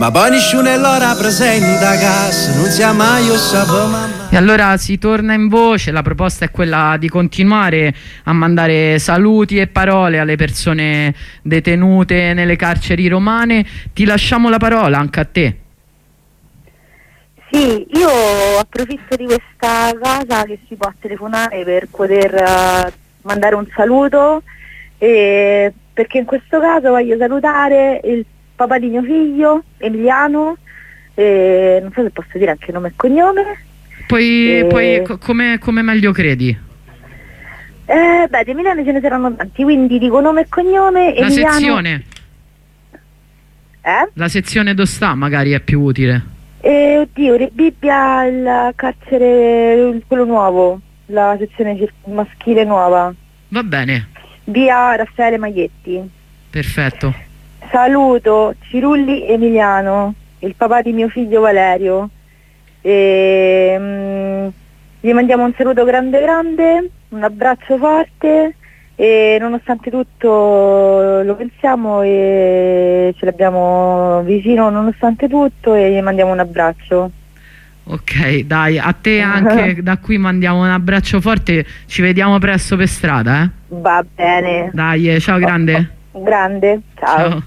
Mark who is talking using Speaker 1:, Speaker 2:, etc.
Speaker 1: Ma poi nessuno lo rappresenta, casa non sia mai io sapevo.
Speaker 2: E allora si torna in voce, la proposta è quella di continuare a mandare saluti e parole alle persone detenute nelle carceri romane. Ti lasciamo la parola anche a te.
Speaker 3: Sì, io approfitto di questa casa che si può telefonare per poter mandare un saluto, perché in questo caso voglio salutare il papà di mio figlio, Emiliano, non so se posso dire anche nome e cognome.
Speaker 2: Poi come meglio credi?
Speaker 3: Beh, di Emiliano ce ne saranno tanti, quindi dico nome e cognome.
Speaker 2: La
Speaker 3: Emiliano...
Speaker 2: sezione?
Speaker 3: La
Speaker 2: sezione dove sta magari è più utile.
Speaker 3: Oddio, Rebibbia, il carcere, quello nuovo, la sezione maschile nuova.
Speaker 2: Va bene.
Speaker 3: Via Raffaele Maglietti.
Speaker 2: Perfetto.
Speaker 3: Saluto Cirulli Emiliano, il papà di mio figlio Valerio. Gli mandiamo un saluto grande, un abbraccio forte e nonostante tutto lo pensiamo e ce l'abbiamo vicino nonostante tutto e gli mandiamo un abbraccio.
Speaker 2: Ok, dai, a te anche da qui mandiamo un abbraccio forte, ci vediamo presto per strada, eh?
Speaker 3: Va bene.
Speaker 2: Dai, ciao grande.
Speaker 3: Grande, ciao.